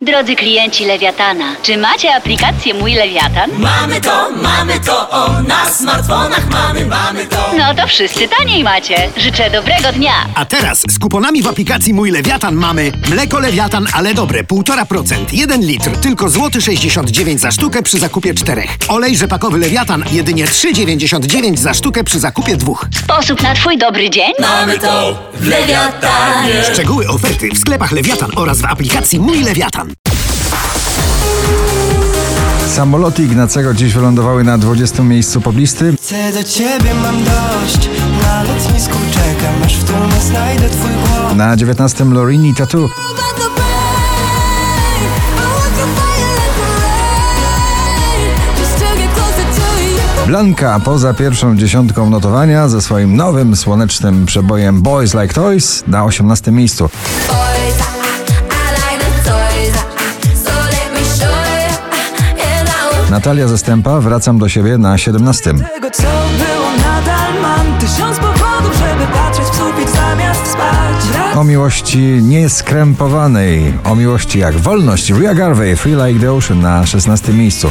Drodzy klienci Lewiatana, czy macie aplikację Mój Lewiatan? Mamy to, na smartfonach mamy to. No to wszyscy taniej macie. Życzę dobrego dnia. A teraz z kuponami w aplikacji Mój Lewiatan mamy mleko Lewiatan, ale dobre, 1,5%, 1 litr, tylko złoty 69 za sztukę przy zakupie 4. Olej rzepakowy Lewiatan, jedynie 3,99 za sztukę przy zakupie 2. Sposób na twój dobry dzień? Mamy to w Lewiatanie. Szczegóły oferty w sklepach Lewiatan oraz w aplikacji Mój Lewiatan. Samoloty Ignacego dziś wylądowały na 20. miejscu poblisty. Chcę do ciebie, mam dość. Na lotnisku czekam, aż w tłumie znajdę twój głos. Na 19. Lorini Tattoo. Blanka poza pierwszą dziesiątką notowania ze swoim nowym słonecznym przebojem Boys Like Toys na 18. miejscu. Natalia Zastępa Wracam do siebie na 17. Tego co było nadal mam 1000 powodów, żeby patrzeć w sufit zamiast spać. O miłości nieskrępowanej, o miłości jak wolność, Ria Garvey, Free Like the Ocean na 16. miejscu.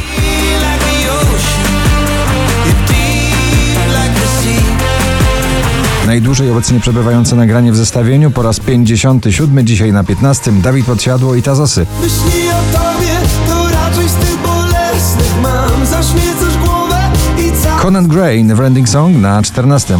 Najdłużej obecnie przebywające nagranie w zestawieniu po raz 57, dzisiaj na 15. Dawid Podsiadło i Tazosy. Myśli o tobie, to raczej z tych bolesnych mam. Zaśmiecasz głowę i cały Conan Gray, Neverending Song na 14.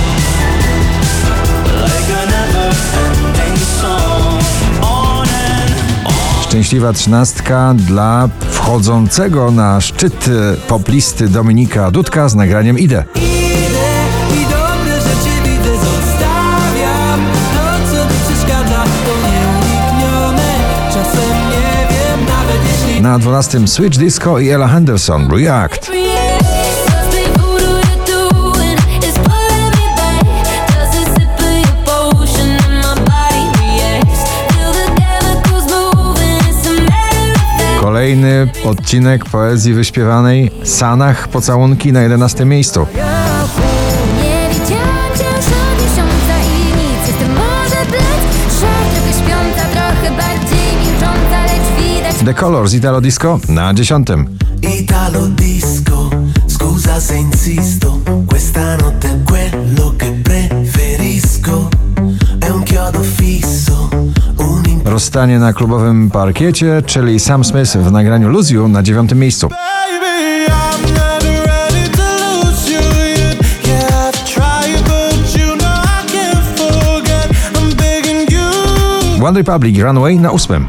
Szczęśliwa 13 dla wchodzącego na szczyt poplisty Dominika Dudka z nagraniem Idę. i dobre rzeczy widzę, zostawiam. To co mi przeszkadza, to nieuniknione. Czasem nie wiem, nawet jeśli Na 12 Switch Disco i Ella Henderson, React. Kolejny odcinek poezji wyśpiewanej Sanach pocałunki na 11. miejscu. Nie widziałam cię już od miesiąca i nic. Jestem może blec, trochę śpiąca, trochę bardziej milcząca, lecz widać. The Colors, Italo Disco na 10. Italo disco, scusa se insisto. Questa notte è quello che preferisco. È un chiodo fisso. Rozstanie na klubowym parkiecie, czyli Sam Smith w nagraniu Lose You na 9. miejscu. One Republic, Runaway na 8.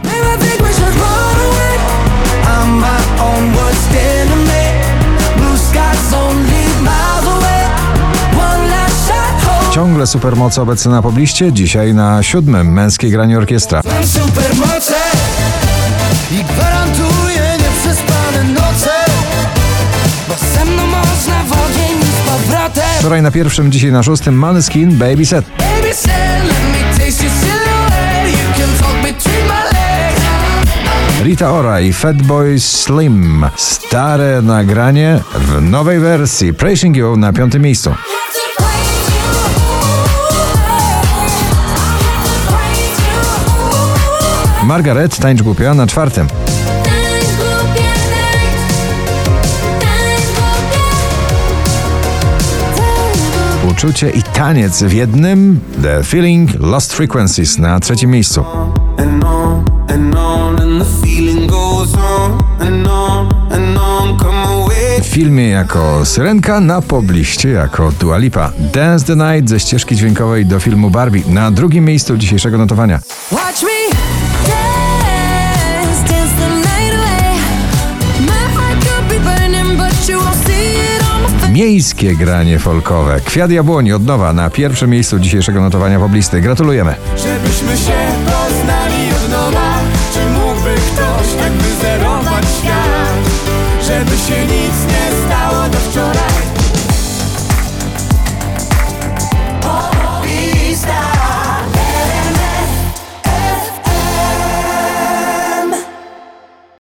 Ciągle supermoce obecne na pobliście, dzisiaj na 7. Męskie granie orkiestra. Mam supermoce i gwarantuję nieprzespane noce, bo ze mną można w ogień i z powrotem. Wczoraj na 1., dzisiaj na 6. Måneskin, Baby Set. Baby said, let me taste your silhouette. You can talk between my legs. Rita Ora i Fatboy Slim. Stare nagranie w nowej wersji. Praising You na 5. miejscu. Margaret, Tańcz głupia na 4. Uczucie i taniec w jednym. The Feeling, Lost Frequencies na 3. miejscu. W filmie jako Syrenka, na pobliście jako Dua Lipa. Dance the Night ze ścieżki dźwiękowej do filmu Barbie na 2. miejscu dzisiejszego notowania. Watch me. Miejskie granie folkowe. Kwiat Jabłoni od nowa na 1. miejscu dzisiejszego notowania poblisty. Gratulujemy. Żebyśmy się poznali od nowa. Czy mógłby ktoś tak wyzerować świat? Żeby się nic nie stało do wczoraj.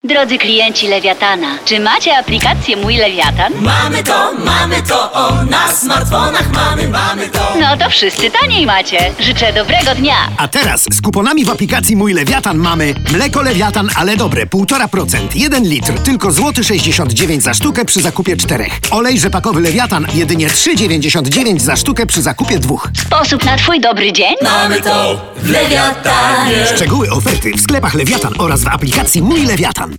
Drodzy klienci Lewiatana, czy macie aplikację Mój Lewiatan? Mamy to, o, na smartfonach mamy to. No to wszyscy taniej macie. Życzę dobrego dnia. A teraz z kuponami w aplikacji Mój Lewiatan mamy mleko Lewiatan, ale dobre, 1,5%, 1 litr, tylko złoty 69 za sztukę przy zakupie 4. Olej rzepakowy Lewiatan, jedynie 3,99 za sztukę przy zakupie 2. Sposób na twój dobry dzień? Mamy to w Lewiatanie. Szczegóły oferty w sklepach Lewiatan oraz w aplikacji Mój Lewiatan.